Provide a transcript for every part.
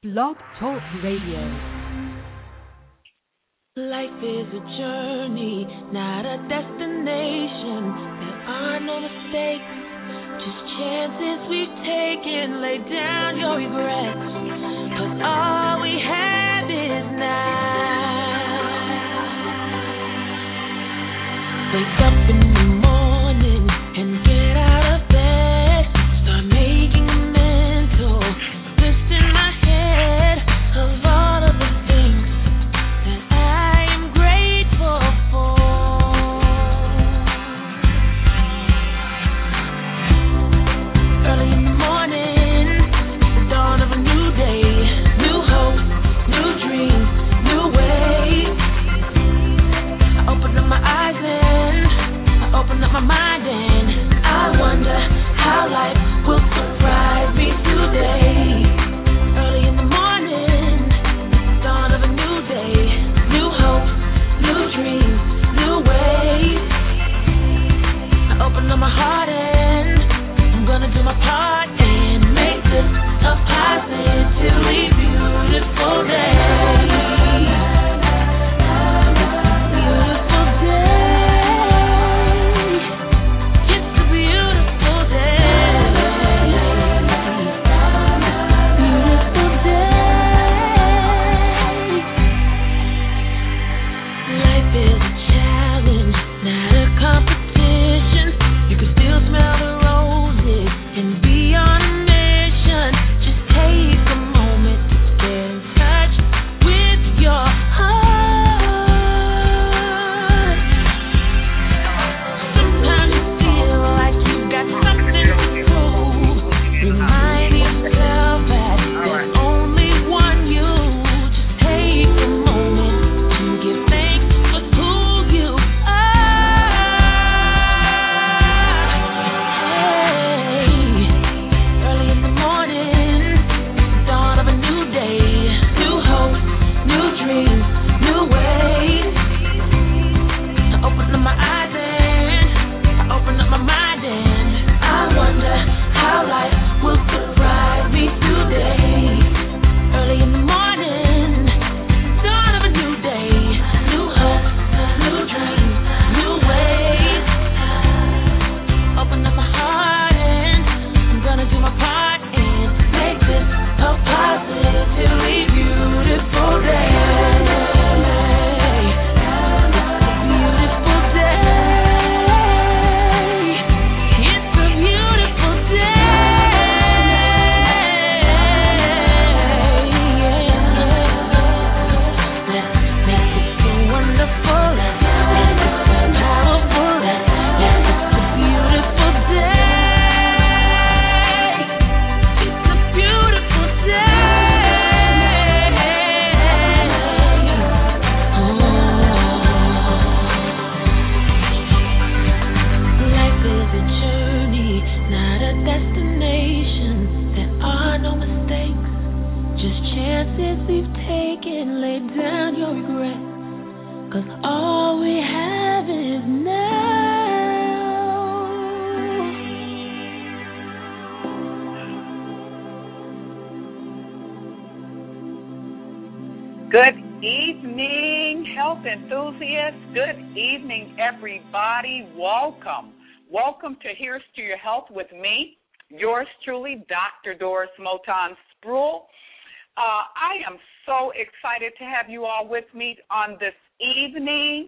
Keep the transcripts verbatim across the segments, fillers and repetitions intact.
Blog Talk Radio. Life is a journey, not a destination. There are no mistakes, just chances we've taken. Lay down your regrets, 'cause all we have is now. Wake up in the morning and get out of bed. Start making a mental list in my head of all of the things that I am grateful for. Early in the morning, the dawn of a new day, new hope, new dreams, new ways. I open up my eyes and I open up my mind and I wonder how life will surprise me today. Early in the morning, dawn of a new day, new hope, new dreams, new ways. I open up my heart and I'm gonna do my part and make this a positively beautiful day. Good evening, health enthusiasts. Good evening, everybody. Welcome. Welcome to Here's to Your Health with me, yours truly, Doctor Doris Moton Sproul. Uh, I am so excited to have you all with me on this evening.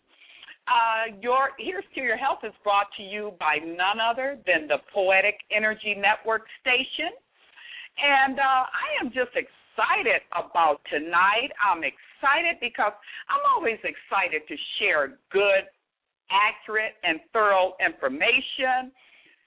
Uh, your Here's to Your Health is brought to you by none other than the Poetic Energy Network station. And uh, I am just excited. excited about tonight. I'm excited because I'm always excited to share good, accurate, and thorough information.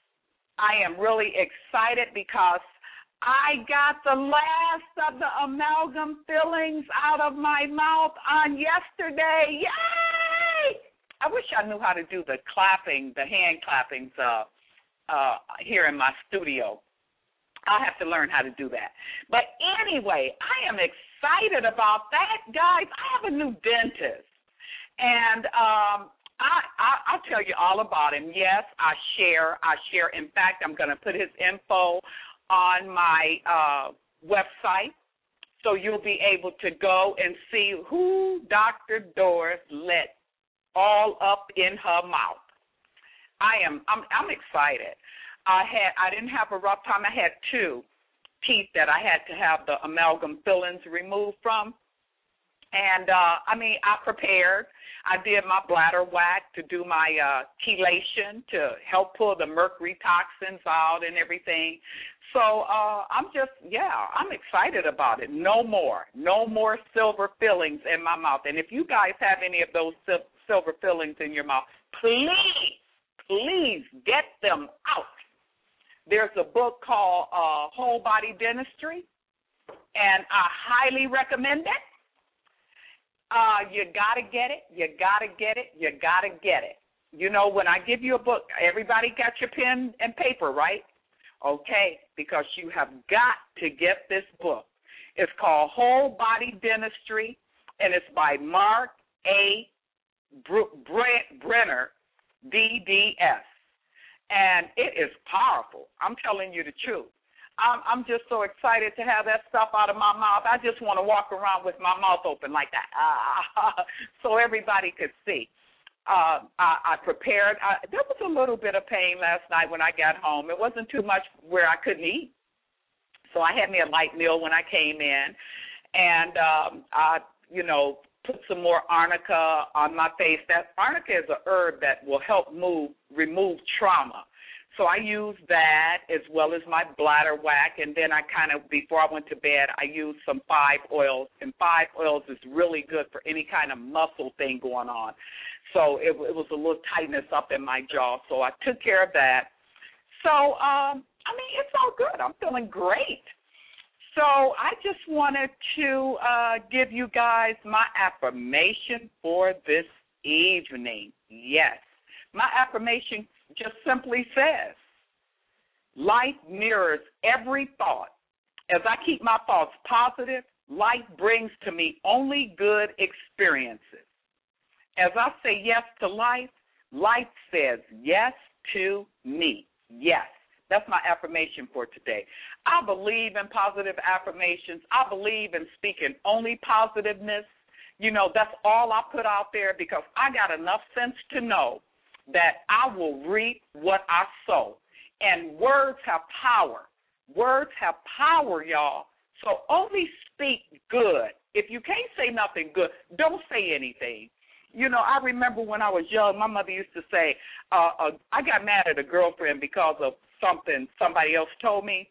I am really excited because I got the last of the amalgam fillings out of my mouth on yesterday. Yay! I wish I knew how to do the clapping, the hand clappings uh, uh, here in my studio. I'll have to learn how to do that. But anyway, I am excited about that. Guys, I have a new dentist. And um, I, I, I'll tell you all about him. Yes, I share. I share. In fact, I'm going to put his info on my uh, website so you'll be able to go and see who Doctor Doris let all up in her mouth. I am I'm I'm excited. I had I didn't have a rough time. I had two teeth that I had to have the amalgam fillings removed from. And, uh, I mean, I prepared. I did my bladder whack to do my uh, chelation to help pull the mercury toxins out and everything. So uh, I'm just, yeah, I'm excited about it. No more. No more silver fillings in my mouth. And if you guys have any of those sil- silver fillings in your mouth, please, please get them out. There's a book called uh, Whole Body Dentistry, and I highly recommend it. Uh, you got to get it. You got to get it. You got to get it. You know, when I give you a book, everybody got your pen and paper, right? Okay, because you have got to get this book. It's called Whole Body Dentistry, and it's by Mark A. Brenner, D D S. And it is powerful. I'm telling you the truth. I'm, I'm just so excited to have that stuff out of my mouth. I just want to walk around with my mouth open like that, ah, so everybody could see. Uh, I, I prepared. I, there was a little bit of pain last night when I got home. It wasn't too much where I couldn't eat. So I had me a light meal when I came in. And um, I, you know, put some more arnica on my face. That arnica is a herb that will help move, remove trauma. So I used that as well as my bladder whack, and then I kind of, before I went to bed, I used some five oils, and five oils is really good for any kind of muscle thing going on. So it, it was a little tightness up in my jaw, so I took care of that. So, um, I mean, it's all good. I'm feeling great. So I just wanted to uh, give you guys my affirmation for this evening. Yes, my affirmation just simply says, life mirrors every thought. As I keep my thoughts positive, life brings to me only good experiences. As I say yes to life, life says yes to me. Yes, that's my affirmation for today. I believe in positive affirmations. I believe in speaking only positiveness. You know, that's all I put out there because I got enough sense to know that I will reap what I sow. And words have power. Words have power, y'all. So only speak good. If you can't say nothing good, don't say anything. You know, I remember when I was young, my mother used to say, uh, uh, I got mad at a girlfriend because of something somebody else told me.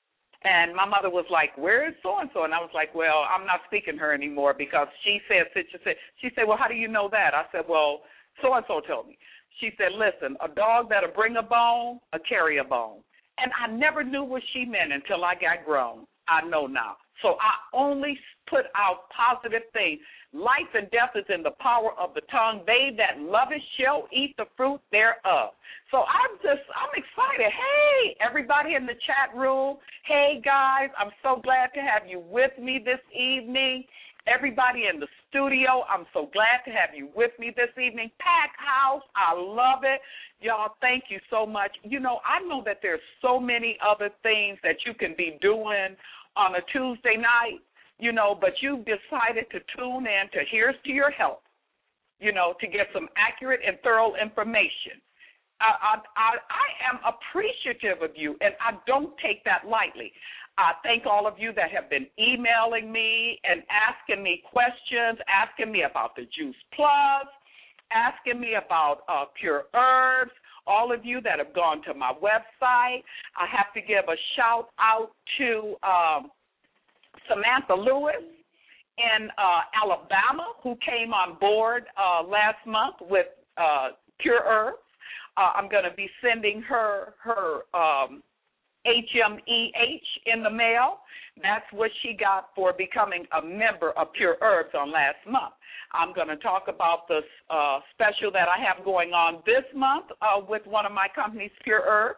And my mother was like, where is so-and-so? And I was like, well, I'm not speaking to her anymore because she said such and such. She said, well, how do you know that? I said, well, so-and-so told me. She said, listen, a dog that'll bring a bone, a carry a bone. And I never knew what she meant until I got grown. I know now. So I only put out positive things. Life and death is in the power of the tongue. They that love it shall eat the fruit thereof. So I'm just, I'm excited. Hey, everybody in the chat room. Hey, guys, I'm so glad to have you with me this evening. Everybody in the studio, I'm so glad to have you with me this evening. Packed house, I love it. Y'all, thank you so much. You know, I know that there's so many other things that you can be doing on a Tuesday night, you know, but you've decided to tune in to Here's to Your Health, you know, to get some accurate and thorough information. I, I, I am appreciative of you, and I don't take that lightly. I thank all of you that have been emailing me and asking me questions, asking me about the Juice Plus, asking me about uh, Pure Herbs, all of you that have gone to my website. I have to give a shout out to um, Samantha Lewis in uh, Alabama, who came on board uh, last month with uh, Pure Herbs. Uh, I'm going to be sending her her um, H M E H in the mail. That's what she got for becoming a member of Pure Herbs on last month. I'm going to talk about the uh, special that I have going on this month uh, with one of my companies, Pure Herbs,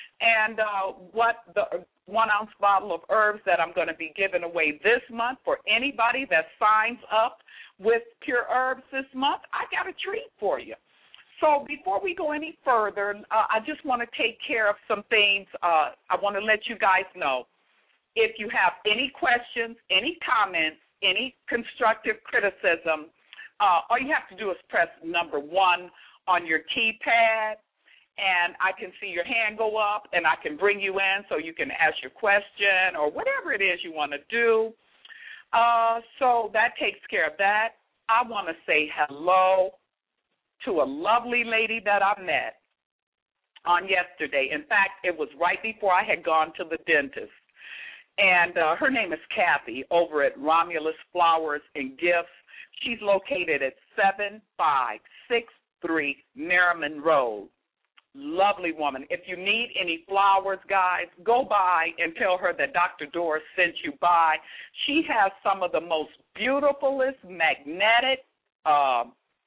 and uh, what the one-ounce bottle of herbs that I'm going to be giving away this month for anybody that signs up with Pure Herbs this month. I got a treat for you. So before we go any further, uh, I just want to take care of some things. Uh, I want to let you guys know if you have any questions, any comments, any constructive criticism, uh, all you have to do is press number one on your keypad, and I can see your hand go up, and I can bring you in so you can ask your question or whatever it is you want to do. Uh, so that takes care of that. I want to say hello to a lovely lady that I met on yesterday. In fact, it was right before I had gone to the dentist. And uh, her name is Kathy over at Romulus Flowers and Gifts. She's located at seven five six three Merriman Road. Lovely woman. If you need any flowers, guys, go by and tell her that Doctor Doris sent you by. She has some of the most beautifulest magnetic uh,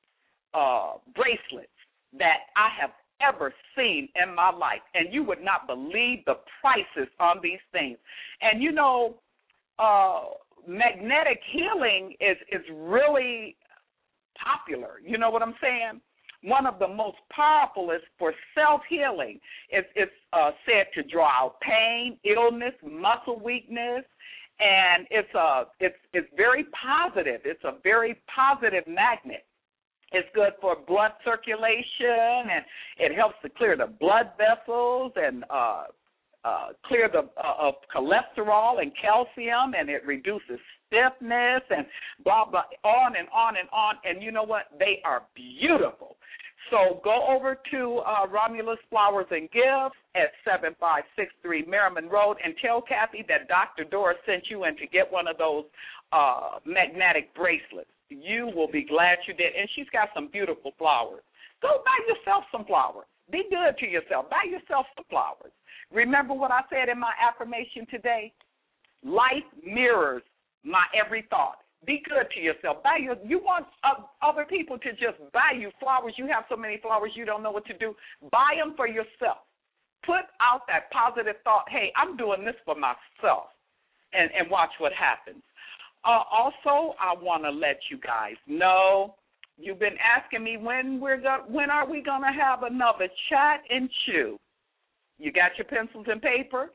uh, bracelets that I have ever seen in my life, and you would not believe the prices on these things. And you know, uh, magnetic healing is is really popular. You know what I'm saying? One of the most powerful is for self-healing. It's, it's uh, said to draw out pain, illness, muscle weakness, and it's a it's it's very positive. It's a very positive magnet. It's good for blood circulation, and it helps to clear the blood vessels and uh, uh, clear the uh, of cholesterol and calcium, and it reduces stiffness and blah, blah, on and on and on. And you know what? They are beautiful. So go over to uh, Romulus Flowers and Gifts at seven five six three Merriman Road and tell Kathy that Doctor Doris sent you in to get one of those uh, magnetic bracelets. You will be glad you did. And she's got some beautiful flowers. Go buy yourself some flowers. Be good to yourself. Buy yourself some flowers. Remember what I said in my affirmation today? Life mirrors my every thought. Be good to yourself. Buy your, you want uh, other people to just buy you flowers. You have so many flowers you don't know what to do. Buy them for yourself. Put out that positive thought, hey, I'm doing this for myself, and, and watch what happens. Uh, also, I want to let you guys know, you've been asking me when we're go- when are we going to have another Chat and Chew. You got your pencils and paper?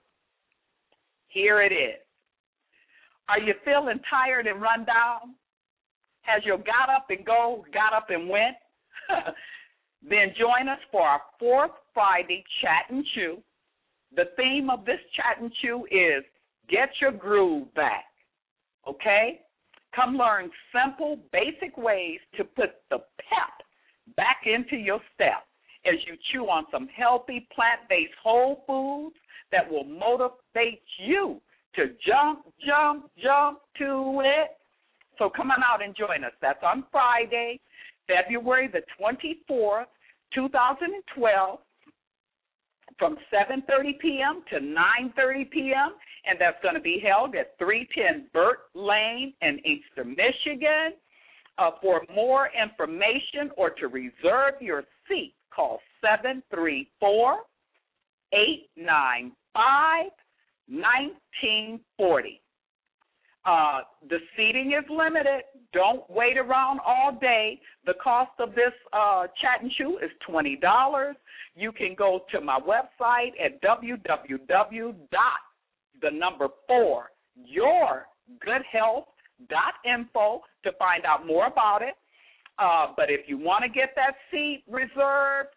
Here it is. Are you feeling tired and run down? Has your got up and go, got up and went? Then join us for our fourth Friday Chat and Chew. The theme of this Chat and Chew is Get Your Groove Back. Okay? Come learn simple, basic ways to put the pep back into your step as you chew on some healthy, plant-based whole foods that will motivate you to jump, jump, jump to it. So come on out and join us. That's on Friday, February the twenty-fourth, two thousand twelve, from seven thirty p.m. to nine thirty p.m., and that's going to be held at three ten Burt Lane in Inkster, Michigan. Uh, for more information or to reserve your seat, call seven three four, eight nine five, nineteen forty. Uh, the seating is limited. Don't wait around all day. The cost of this uh, Chat and Chew is twenty dollars. You can go to my website at w w w dot the number four your good health dot info to find out more about it. Uh, but if you want to get that seat reserved,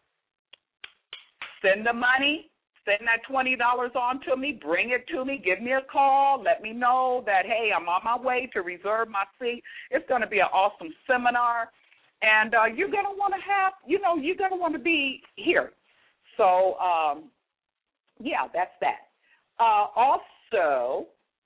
send the money. Send that twenty dollars on to me, bring it to me, give me a call, let me know that, hey, I'm on my way to reserve my seat. It's going to be an awesome seminar, and uh, you're going to want to have, you know, you're going to want to be here. So, um, yeah, that's that. Uh, also,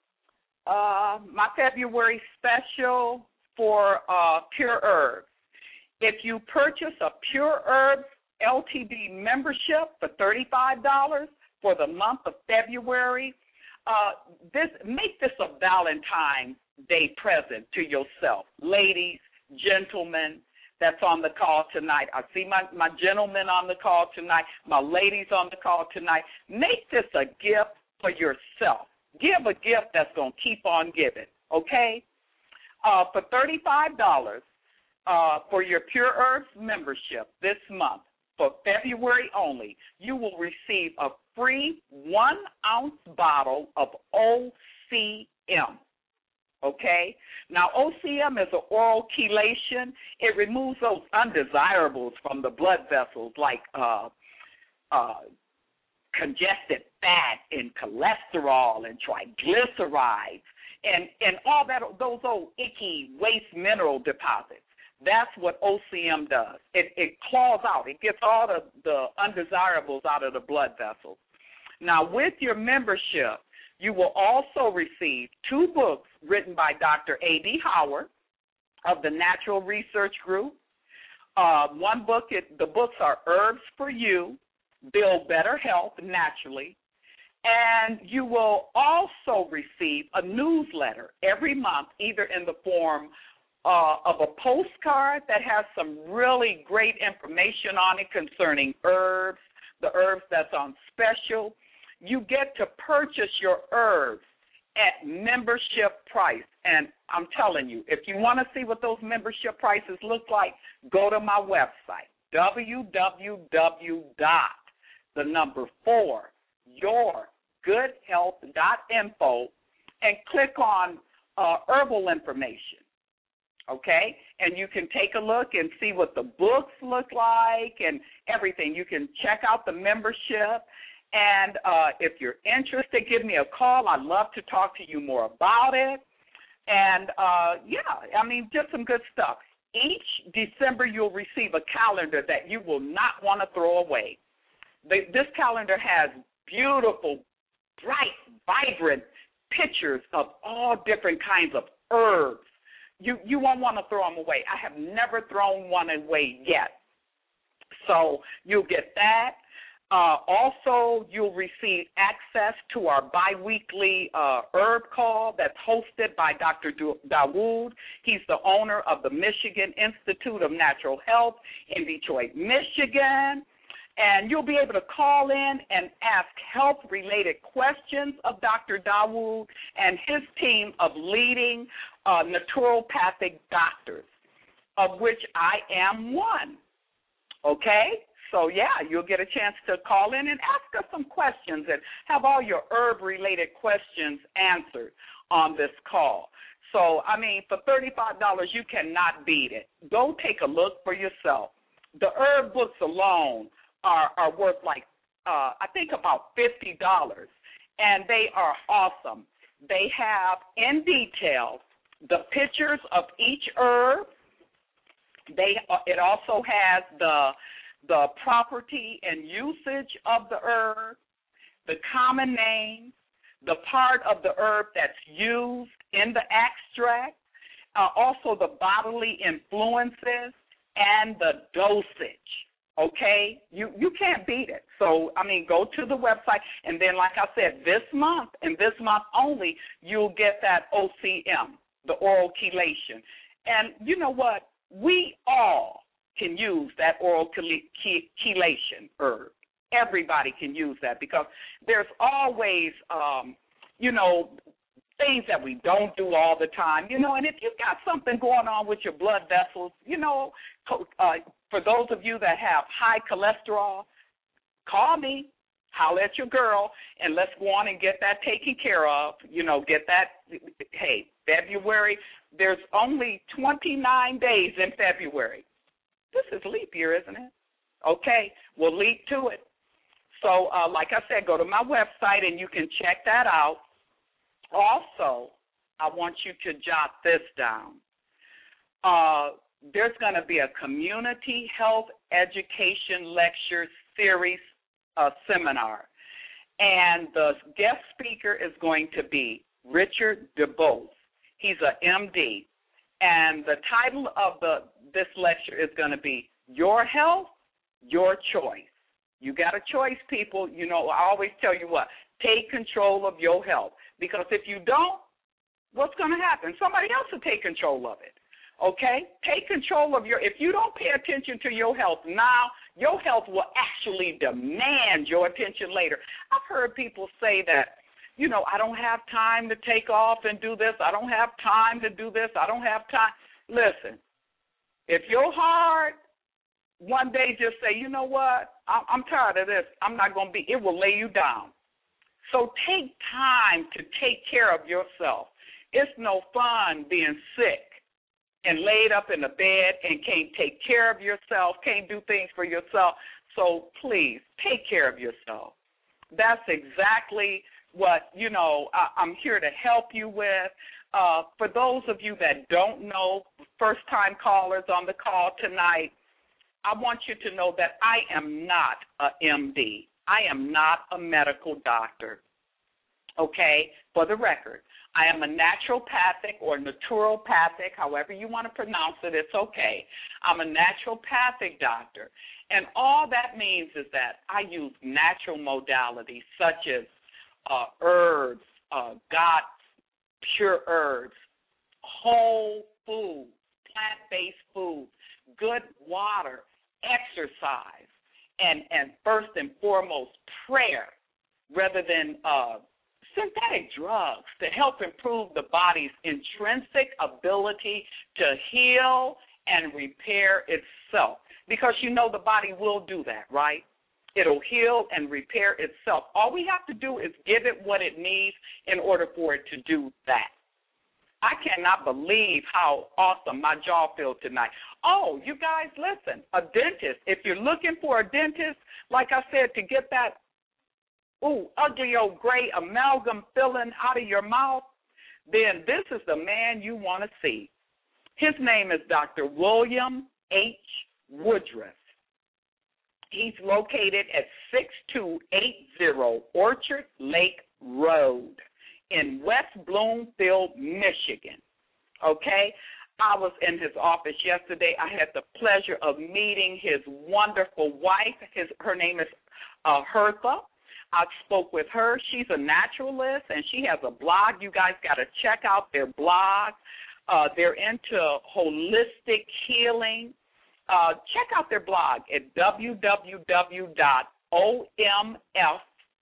uh, my February special for uh, Pure Herbs. If you purchase a Pure Herbs L T D membership for thirty-five dollars for the month of February, uh, this make this a Valentine's Day present to yourself. Ladies, gentlemen, that's on the call tonight. I see my, my gentlemen on the call tonight, my ladies on the call tonight. Make this a gift for yourself. Give a gift that's going to keep on giving, okay? Uh, for thirty-five dollars uh, for your Pure Herbs membership this month, for February only, you will receive a free one-ounce bottle of O C M. Okay? Now, O C M is an oral chelation. It removes those undesirables from the blood vessels like uh, uh, congested fat and cholesterol and triglycerides and, and all that, those old icky waste mineral deposits. That's what O C M does. It, it claws out. It gets all the, the undesirables out of the blood vessels. Now, with your membership, you will also receive two books written by Doctor A D Howard of the Natural Research Group. Uh, one book, it, the books are Herbs for You, Build Better Health Naturally. And you will also receive a newsletter every month, either in the form uh, of a postcard that has some really great information on it concerning herbs, the herbs that's on special. You get to purchase your herbs at membership price. And I'm telling you, if you want to see what those membership prices look like, go to my website, w w w dot the number four, your good health dot info, and click on uh, herbal information, okay? And you can take a look and see what the books look like and everything. You can check out the membership. And uh, if you're interested, give me a call. I'd love to talk to you more about it. And, uh, yeah, I mean, just some good stuff. Each December you'll receive a calendar that you will not want to throw away. The, this calendar has beautiful, bright, vibrant pictures of all different kinds of herbs. You, you won't want to throw them away. I have never thrown one away yet. So you'll get that. Uh, also, you'll receive access to our biweekly uh, herb call that's hosted by Doctor Dawood. He's the owner of the Michigan Institute of Natural Health in Detroit, Michigan. And you'll be able to call in and ask health-related questions of Doctor Dawood and his team of leading uh, naturopathic doctors, of which I am one. Okay? So, yeah, you'll get a chance to call in and ask us some questions and have all your herb-related questions answered on this call. So, I mean, for thirty-five dollars, you cannot beat it. Go take a look for yourself. The herb books alone are, are worth like, uh, I think about fifty dollars, and they are awesome. They have, in detail, the pictures of each herb. They uh, It also has the the property and usage of the herb, the common name, the part of the herb that's used in the extract, uh, also the bodily influences and the dosage, okay? You you can't beat it. So, I mean, go to the website, and then, like I said, this month, and this month only, you'll get that O C M, the oral chelation. And you know what? We all can use that oral chelation herb. Everybody can use that because there's always, um, you know, things that we don't do all the time, you know, and if you've got something going on with your blood vessels, you know, uh, for those of you that have high cholesterol, call me, holler at your girl, and let's go on and get that taken care of, you know, get that, hey, February, there's only twenty-nine days in February. This is leap year, isn't it? Okay, we'll leap to it. So, uh, like I said, go to my website and you can check that out. Also, I want you to jot this down. Uh, there's going to be a community health education lecture series uh, seminar, and the guest speaker is going to be Richard DeBose. He's an M D, and the title of the this lecture is going to be Your Health, Your Choice. You got a choice, people. You know, I always tell you what, take control of your health, because if you don't, what's going to happen? Somebody else will take control of it, okay? Take control of your, if you don't pay attention to your health now, your health will actually demand your attention later. I've heard people say that, you know, I don't have time to take off and do this. I don't have time to do this. I don't have time. Listen, if your heart one day just say, you know what, I'm tired of this, I'm not going to be, it will lay you down. So take time to take care of yourself. It's no fun being sick and laid up in the bed and can't take care of yourself, can't do things for yourself. So please, take care of yourself. That's exactly what, you know, I, I'm here to help you with. Uh, for those of you that don't know, first-time callers on the call tonight, I want you to know that I am not a M D. I am not a medical doctor, okay, for the record. I am a naturopathic or naturopathic, however you want to pronounce it, it's okay. I'm a naturopathic doctor. And all that means is that I use natural modalities such as uh, herbs, uh, God, pure herbs, whole foods, plant-based foods, good water, exercise, and, and first and foremost, prayer rather than uh, synthetic drugs to help improve the body's intrinsic ability to heal and repair itself. Because you know the body will do that, right? It'll heal and repair itself. All we have to do is give it what it needs in order for it to do that. I cannot believe how awesome my jaw feels tonight. Oh, you guys, listen, a dentist. If you're looking for a dentist, like I said, to get that ooh, ugly old gray amalgam filling out of your mouth, then this is the man you want to see. His name is Doctor William H. Woodruff. He's located at six two eight zero Orchard Lake Road in West Bloomfield, Michigan. Okay? I was in his office yesterday. I had the pleasure of meeting his wonderful wife. His, her name is uh, Hertha. I spoke with her. She's a naturalist, and she has a blog. You guys got to check out their blog. Uh, they're into holistic healing. Uh, check out their blog at w w w dot o m f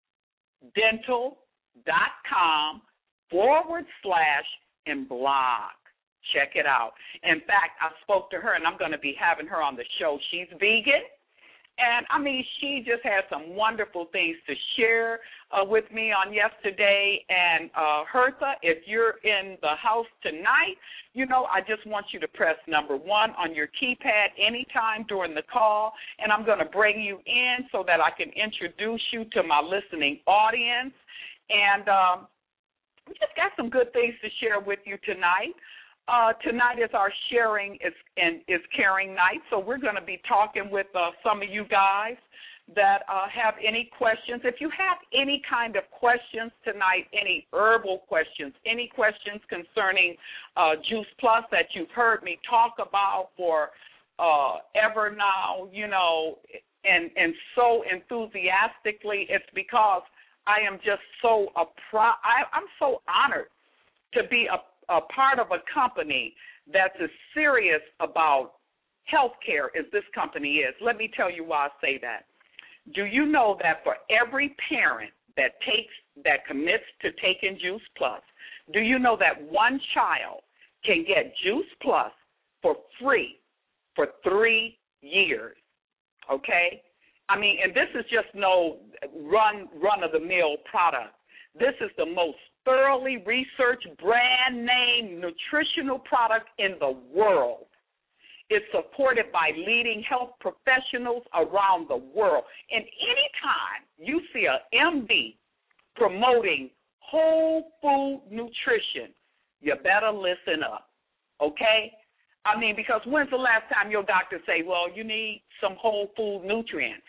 dental dot com forward slash and blog. Check it out. In fact, I spoke to her, and I'm going to be having her on the show. She's vegan. And, I mean, she just had some wonderful things to share uh, with me on yesterday. And, uh, Hertha, if you're in the house tonight, you know, I just want you to press number one on your keypad anytime during the call. And I'm going to bring you in so that I can introduce you to my listening audience. And um, we just got some good things to share with you tonight. Uh, tonight is our sharing is and is caring night, so we're going to be talking with uh, some of you guys that uh, have any questions. If you have any kind of questions tonight, any herbal questions, any questions concerning uh, Juice Plus that you've heard me talk about for uh, ever now, you know, and and so enthusiastically, it's because I am just so a pro- I, I'm so honored to be a a part of a company that's as serious about health care as this company is. Let me tell you why I say that. Do you know that for every parent that takes that commits to taking Juice Plus, do you know that one child can get Juice Plus for free for three years? Okay? I mean, and this is just no run run-of-the-mill product. This is the most thoroughly researched brand name nutritional product in the world. It's supported by leading health professionals around the world. And anytime you see a M D promoting whole food nutrition, you better listen up, okay? I mean, because when's the last time your doctor say, well, you need some whole food nutrients?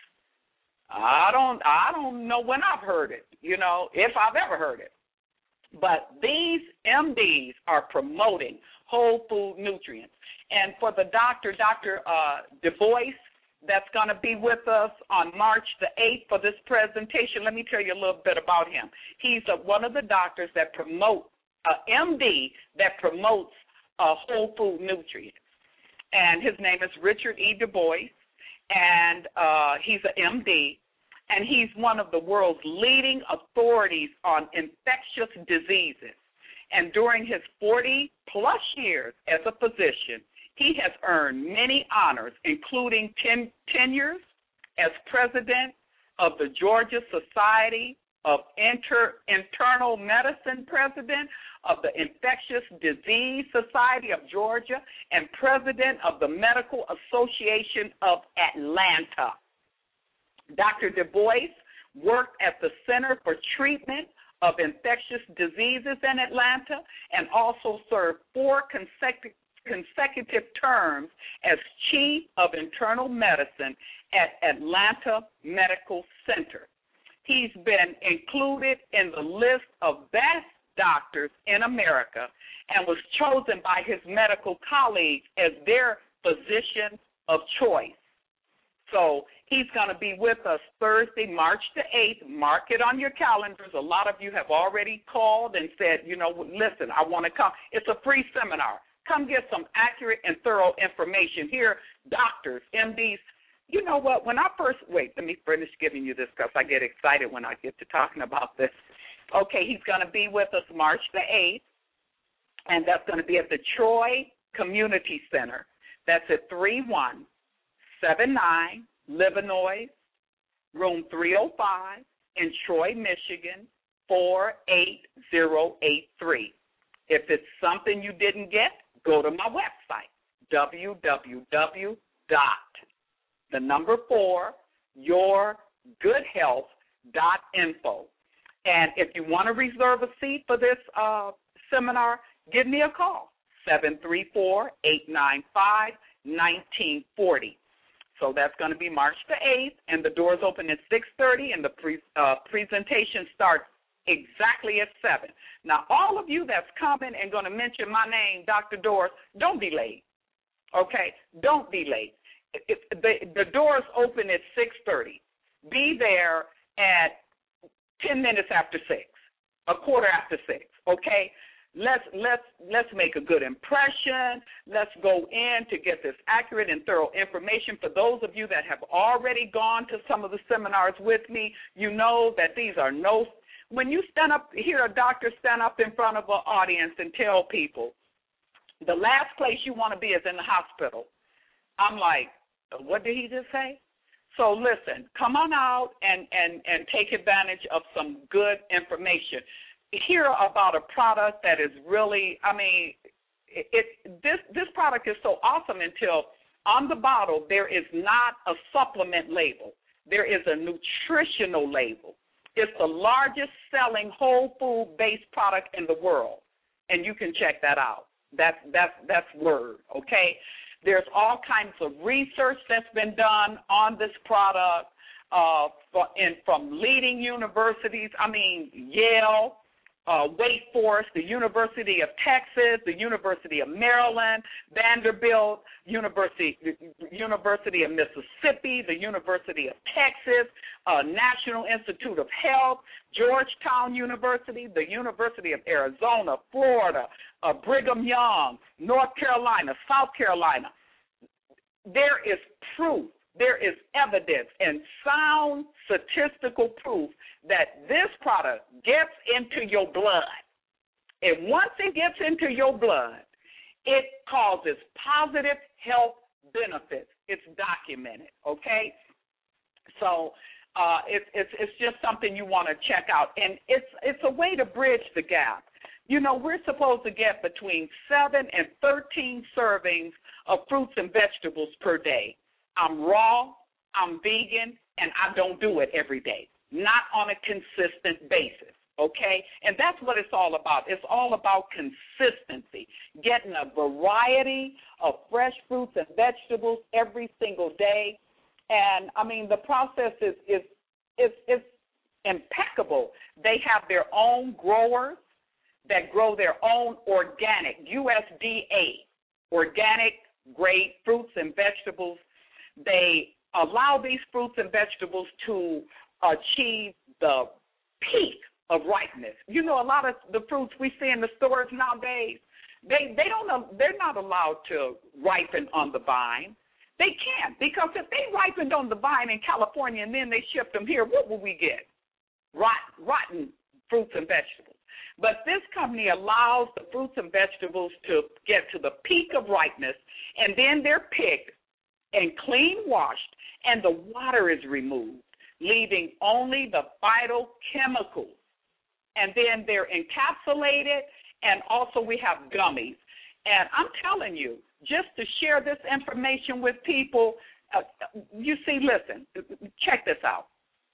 I don't I don't know when I've heard it, you know, if I've ever heard it. But these M Ds are promoting whole food nutrients. And for the doctor, Doctor Uh, DuBois, that's going to be with us on March the eighth for this presentation, let me tell you a little bit about him. He's a, one of the doctors that promote, uh, M D that promotes uh, whole food nutrients. And his name is Richard E. DuBois, and uh, he's an M D. And he's one of the world's leading authorities on infectious diseases. And during his forty-plus years as a physician, he has earned many honors, including ten tenures as president of the Georgia Society of Inter- Internal Medicine president of the Infectious Disease Society of Georgia, and president of the Medical Association of Atlanta. Doctor Du Bois worked at the Center for Treatment of Infectious Diseases in Atlanta and also served four consecutive consecutive terms as Chief of Internal Medicine at Atlanta Medical Center. He's been included in the list of best doctors in America and was chosen by his medical colleagues as their physician of choice. So he's going to be with us Thursday, March the eighth. Mark it on your calendars. A lot of you have already called and said, you know, listen, I want to come. It's a free seminar. Come get some accurate and thorough information. Here, doctors, M Ds. You know what? When I first, wait, let me finish giving you this because I get excited when I get to talking about this. Okay, he's going to be with us March the eighth, and that's going to be at the Troy Community Center. That's at three one seven nine Livernois, room three oh five in Troy, Michigan, four eight zero eight three. If it's something you didn't get, go to my website, w w w dot the number four your good health dot info. And if you want to reserve a seat for this uh, seminar, give me a call, seven three four, eight nine five, one nine four zero. So that's going to be March the eighth, and the doors open at six thirty, and the pre- uh, presentation starts exactly at seven. Now, all of you that's coming and going to mention my name, Doctor Doris, don't be late, okay? Don't be late. If the, the doors open at six thirty. Be there at ten minutes after six, a quarter after six, okay? Let's let's let's make a good impression. Let's go in to get this accurate and thorough information. For those of you that have already gone to some of the seminars with me, you know that these are no. When you stand up, hear a doctor stand up in front of an audience and tell people, the last place you want to be is in the hospital. I'm like, what did he just say? So listen, come on out and, and, and take advantage of some good information. Hear about a product that is really, I mean, it, it this this product is so awesome until on the bottle there is not a supplement label. There is a nutritional label. It's the largest selling whole food-based product in the world, and you can check that out. That's that's that's word, okay? There's all kinds of research that's been done on this product uh, for, in, from leading universities. I mean, Yale, uh, Wake Forest, the University of Texas, the University of Maryland, Vanderbilt, University, University of Mississippi, the University of Texas, uh, National Institute of Health, Georgetown University, the University of Arizona, Florida, uh, Brigham Young, North Carolina, South Carolina. There is proof, there is evidence and sound statistical proof that this product gets into your blood. And once it gets into your blood, it causes positive health benefits. It's documented, okay? So uh, it, it's it's just something you want to check out. And it's it's a way to bridge the gap. You know, we're supposed to get between seven and thirteen servings of fruits and vegetables per day. I'm raw, I'm vegan, and I don't do it every day, not on a consistent basis, okay? And that's what it's all about. It's all about consistency, getting a variety of fresh fruits and vegetables every single day. And, I mean, the process is, is, is, is impeccable. They have their own growers that grow their own organic, U S D A, organic grade fruits and vegetables. They allow these fruits and vegetables to achieve the peak of ripeness. You know, a lot of the fruits we see in the stores nowadays, they they don't they're not allowed to ripen on the vine. They can't, because if they ripened on the vine in California and then they shipped them here, what will we get? Rot, rotten fruits and vegetables. But this company allows the fruits and vegetables to get to the peak of ripeness, and then they're picked and clean washed, and the water is removed. leaving only the vital chemicals. And then they're encapsulated, and also we have gummies. And I'm telling you, just to share this information with people, uh, you see, listen, check this out.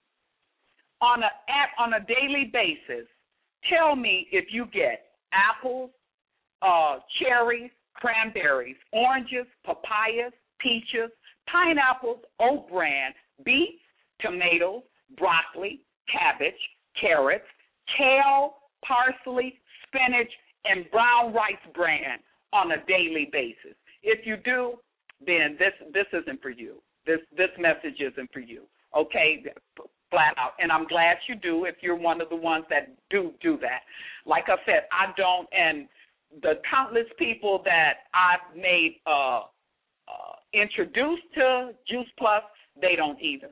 On a, on a daily basis, tell me if you get apples, uh, cherries, cranberries, oranges, papayas, peaches, pineapples, oat bran, beets, tomatoes, broccoli, cabbage, carrots, kale, parsley, spinach, and brown rice bran on a daily basis. If you do, then this this isn't for you. This this message isn't for you. Okay, flat out. And I'm glad you do if you're one of the ones that do do that. Like I said, I don't, and the countless people that I've made uh, uh, introduced to Juice Plus, they don't either.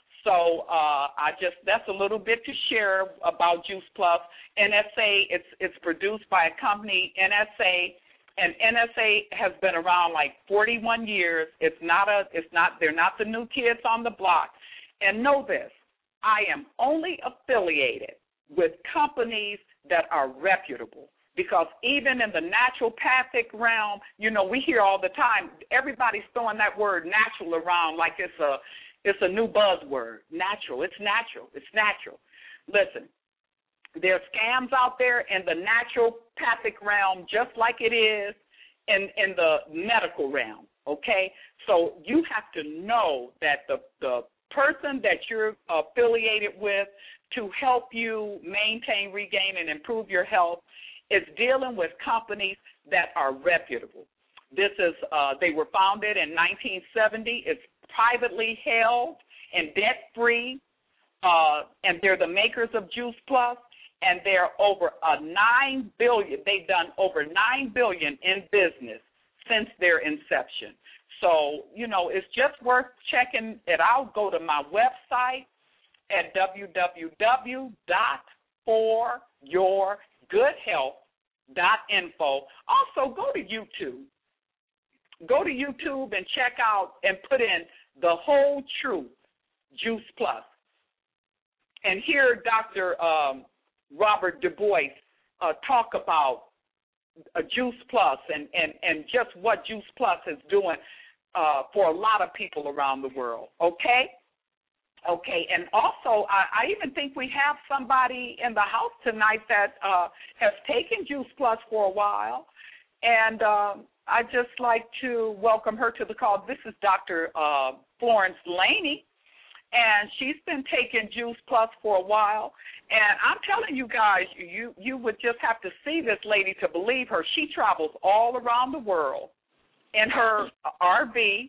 So uh, I just, that's a little bit to share about Juice Plus. N S A, it's it's produced by a company, N S A, and N S A has been around like forty-one years. It's not a, it's not, they're not the new kids on the block. And know this, I am only affiliated with companies that are reputable, because even in the naturopathic realm, you know, we hear all the time, everybody's throwing that word natural around like it's a, it's a new buzzword. Natural, it's natural, it's natural. Listen, there are scams out there in the naturopathic realm just like it is in, in the medical realm, okay? So you have to know that the, the person that you're affiliated with to help you maintain, regain, and improve your health is dealing with companies that are reputable. This is, uh, they were founded in nineteen seventy. It's privately held and debt-free, uh, and they're the makers of Juice Plus, and they're over a nine billion. They've done over nine billion in business since their inception. So, you know, it's just worth checking it out. Go to my website at w w w dot for your good health dot info. Also, go to YouTube. Go to YouTube and check out and put in The Whole Truth Juice Plus. And hear Doctor Um, Robert Du Bois uh, talk about uh, Juice Plus and, and, and just what Juice Plus is doing uh, for a lot of people around the world, okay? Okay, and also I, I even think we have somebody in the house tonight that uh, has taken Juice Plus for a while, and um, I'd just like to welcome her to the call. This is Doctor Uh, Florence Laney, and she's been taking Juice Plus for a while, and I'm telling you guys, you, you would just have to see this lady to believe her. She travels all around the world in her R V.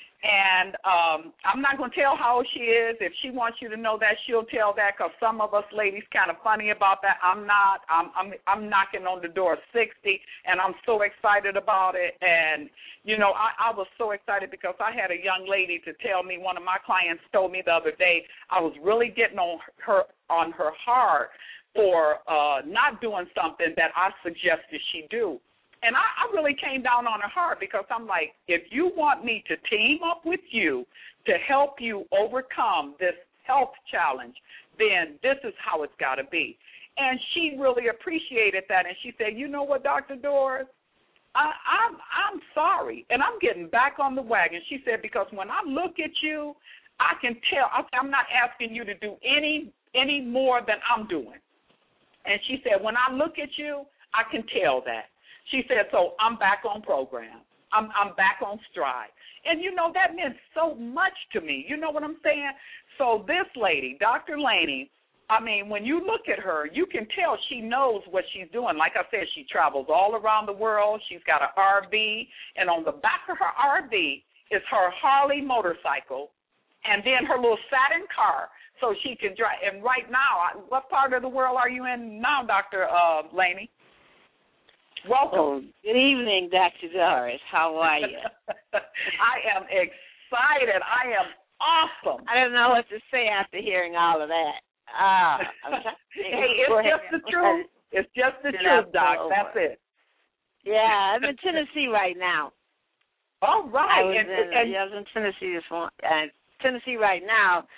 And um, I'm not going to tell how old she is. If she wants you to know that, she'll tell that, because some of us ladies kind of funny about that. I'm not. I'm, I'm I'm knocking on the door of sixty, and I'm so excited about it. And, you know, I, I was so excited because I had a young lady to tell me, one of my clients told me the other day, I was really getting on her on her heart for uh, not doing something that I suggested she do. And I, I really came down on her heart, because I'm like, if you want me to team up with you to help you overcome this health challenge, then this is how it's got to be. And she really appreciated that. And she said, you know what, Doctor Doris, I, I'm, I'm sorry. And I'm getting back on the wagon. She said, because when I look at you, I can tell. I'm not asking you to do any, any more than I'm doing. And she said, when I look at you, I can tell that. She said, so I'm back on program. I'm, I'm back on stride. And, you know, that meant so much to me. You know what I'm saying? So this lady, Doctor Laney, I mean, when you look at her, you can tell she knows what she's doing. Like I said, she travels all around the world. She's got an R V, and on the back of her R V is her Harley motorcycle, and then her little satin car, so she can drive. And right now, what part of the world are you in now, Doctor Uh, Laney? Welcome. Oh, good evening, Doctor Doris. How are you? I am excited. I am awesome. I don't know what to say after hearing all of that. Ah, hey, it's just the truth. It's just the truth, Doc. That's it. Yeah, I'm in Tennessee right now. All right. I was, and, in, and, yeah, I was in Tennessee this morning. Uh, Tennessee right now.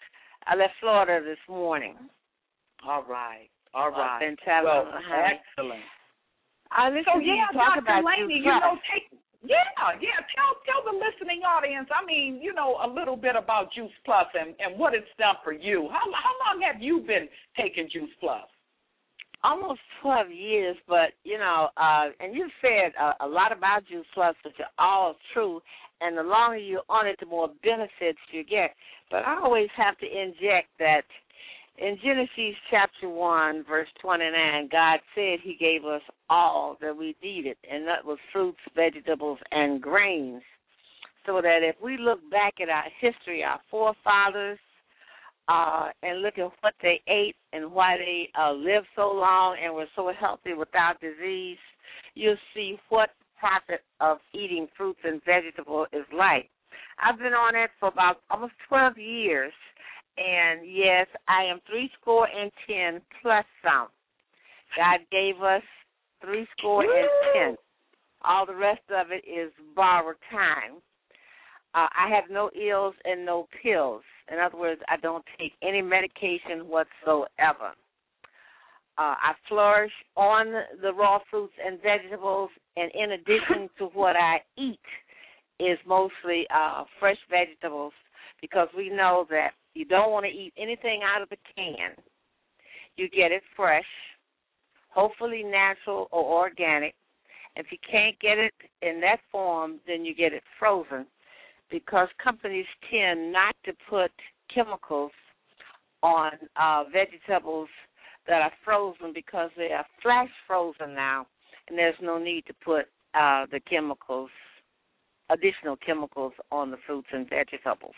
I left Florida this morning. All right. All right. I've been traveling. Well, behind. excellent. I listen So to yeah, you talk Doctor about Laney, Juice you Plus. know, take yeah, yeah. Tell tell the listening audience. I mean, you know, a little bit about Juice Plus and, and what it's done for you. How how long have you been taking Juice Plus? Almost twelve years, but you know, uh, and you said a, a lot about Juice Plus, which are all true. And the longer you're on it, the more benefits you get. But I always have to inject that. In Genesis chapter one, verse twenty-nine, God said he gave us all that we needed, and that was fruits, vegetables, and grains. So that if we look back at our history, our forefathers, uh, and look at what they ate and why they uh, lived so long and were so healthy without disease, you'll see what profit of eating fruits and vegetables is like. I've been on it for about almost twelve years. And, yes, I am three score and ten plus some. God gave us three score and ten. All the rest of it is borrowed time. Uh, I have no ills and no pills. In other words, I don't take any medication whatsoever. Uh, I flourish on the raw fruits and vegetables, and in addition to what I eat is mostly uh, fresh vegetables, because we know that you don't want to eat anything out of the can. You get it fresh, hopefully natural or organic. If you can't get it in that form, then you get it frozen, because companies tend not to put chemicals on uh, vegetables that are frozen, because they are flash frozen now, and there's no need to put uh, the chemicals, additional chemicals on the fruits and vegetables.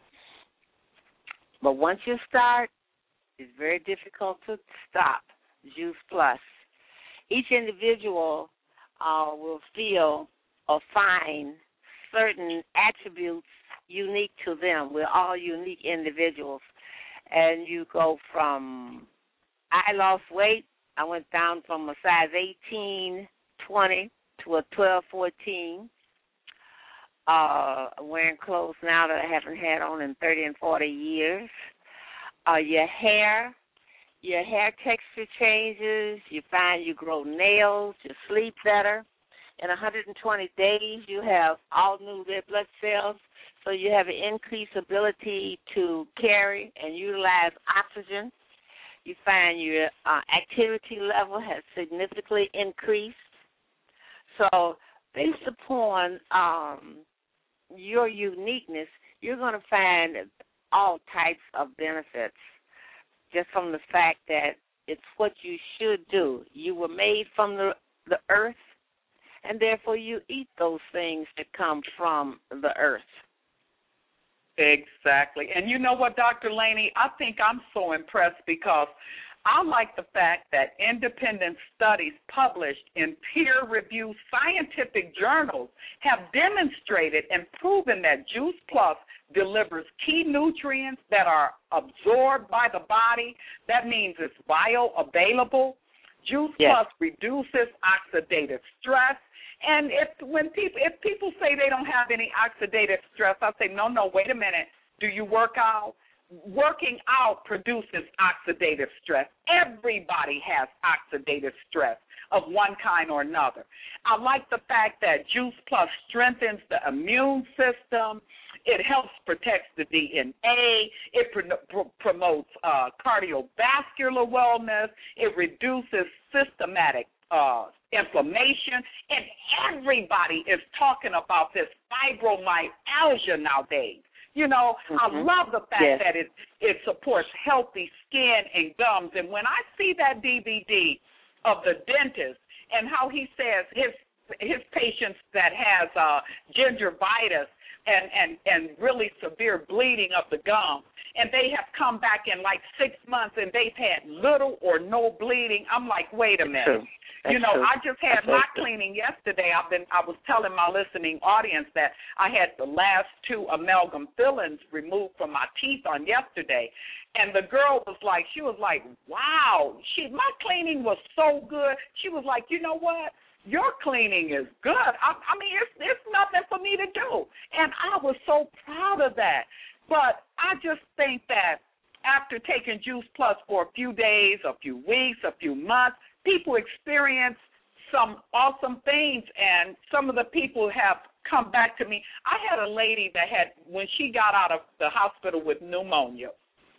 But once you start, it's very difficult to stop Juice Plus. Each individual uh, will feel or find certain attributes unique to them. We're all unique individuals. And you go from, I lost weight. I went down from a size eighteen, twenty to a twelve, fourteen. Uh, wearing clothes now that I haven't had on in thirty and forty years. Uh, your hair, your hair texture changes. You find you grow nails. You sleep better. In one hundred twenty days, you have all new red blood cells, so you have an increased ability to carry and utilize oxygen. You find your uh, activity level has significantly increased. So based upon um, your uniqueness, you're going to find all types of benefits just from the fact that it's what you should do. You were made from the, the earth, and therefore you eat those things that come from the earth. Exactly. And you know what, Doctor Laney, I think I'm so impressed because I like the fact that independent studies published in peer-reviewed scientific journals have demonstrated and proven that Juice Plus delivers key nutrients that are absorbed by the body. That means it's bioavailable. Juice Yes. Plus reduces oxidative stress. And if when people if people say they don't have any oxidative stress, I say, no, no, wait a minute. Do you work out? Working out produces oxidative stress. Everybody has oxidative stress of one kind or another. I like the fact that Juice Plus strengthens the immune system. It helps protect the D N A. It pro- pro- promotes uh, cardiovascular wellness. It reduces systematic uh, inflammation. And everybody is talking about this fibromyalgia nowadays. You know, mm-hmm. I love the fact yes. that it it supports healthy skin and gums. And when I see that D V D of the dentist and how he says his his patients that has uh, gingivitis and, and, and really severe bleeding of the gums, and they have come back in like six months and they've had little or no bleeding, I'm like, wait a minute. You know, I just had my cleaning yesterday. I've been, I was telling my listening audience that I had the last two amalgam fillings removed from my teeth on yesterday. And the girl was like, she was like, wow, she, my cleaning was so good. She was like, you know what? Your cleaning is good. I, I mean, it's, it's nothing for me to do. And I was so proud of that. But I just think that after taking Juice Plus for a few days, a few weeks, a few months, people experience some awesome things, and some of the people have come back to me. I had a lady that had, when she got out of the hospital with pneumonia,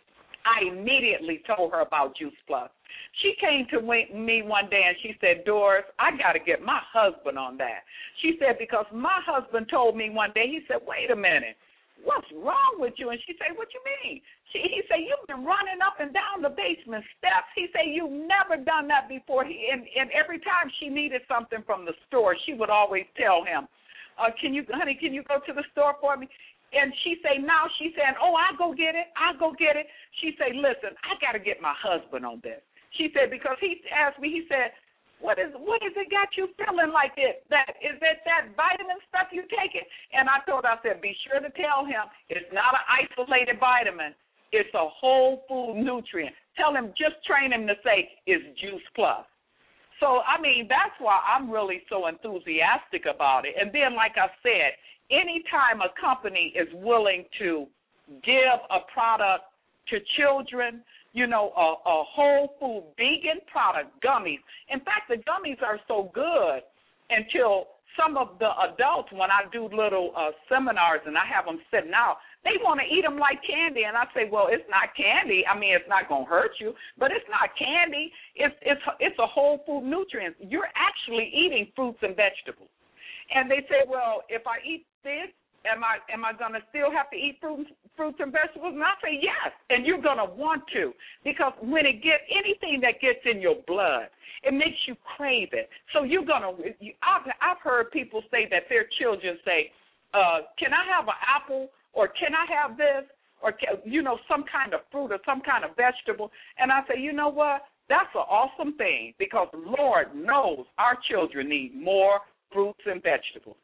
I immediately told her about Juice Plus. She came to me one day and she said, Doris, I got to get my husband on that. She said, because my husband told me one day, he said, wait a minute, what's wrong with you? And she said, what you mean? She, he said, you've been running up and down the basement steps. He said, you've never done that before. He, and, and every time she needed something from the store, she would always tell him, uh, can you, honey, can you go to the store for me? And she say, now she's saying, oh, I'll go get it. I'll go get it. She say, listen, I got to get my husband on this. She said, because he asked me, he said, what is what has it got you feeling like it? That is it that vitamin stuff you taking? And I told her, I said, be sure to tell him it's not an isolated vitamin. It's a whole food nutrient. Tell him, just train him to say it's Juice Plus. So, I mean, that's why I'm really so enthusiastic about it. And then, like I said, anytime a company is willing to give a product to children, you know, a, a whole food vegan product, gummies. In fact, the gummies are so good until some of the adults, when I do little uh, seminars and I have them sitting out, they want to eat them like candy. And I say, well, it's not candy. I mean, it's not going to hurt you, but it's not candy. It's, it's, it's a whole food nutrient. You're actually eating fruits and vegetables. And they say, well, if I eat this, am I am I going to still have to eat fruits, fruits and vegetables? And I say, yes, and you're going to want to, because when it gets anything that gets in your blood, it makes you crave it. So you're going to – I've I've heard people say that their children say, uh, can I have an apple, or can I have this, or, can, you know, some kind of fruit or some kind of vegetable? And I say, you know what, that's an awesome thing, because Lord knows our children need more fruits and vegetables.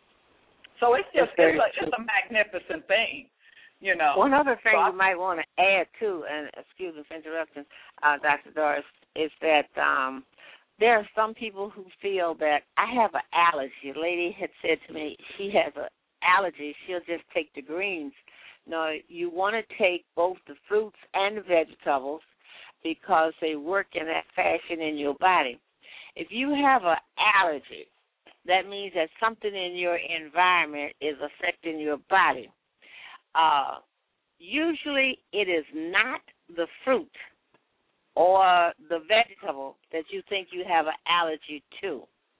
So it's just it's a, it's a magnificent thing, you know. One other thing so you I, might want to add, too, and excuse me for interrupting, uh, Doctor Doris, is that um, there are some people who feel that I have an allergy. A lady had said to me she has an allergy. She'll just take the greens. No, you want to take both the fruits and the vegetables because they work in that fashion in your body. If you have an allergy, that means that something in your environment is affecting your body. Uh, usually it is not the fruit or the vegetable that you think you have an allergy to.